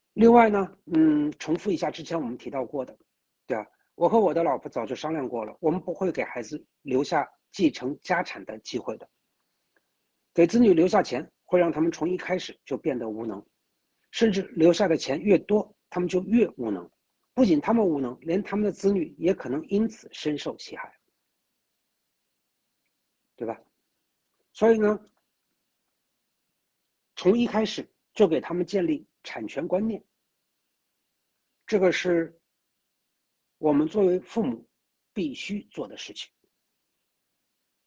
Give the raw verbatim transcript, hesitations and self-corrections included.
另外呢，嗯，重复一下之前我们提到过的，对吧？我和我的老婆早就商量过了，我们不会给孩子留下继承家产的机会的。给子女留下钱，会让他们从一开始就变得无能，甚至留下的钱越多，他们就越无能。不仅他们无能，连他们的子女也可能因此深受其害，对吧？所以呢，从一开始就给他们建立产权观念，这个是我们作为父母必须做的事情。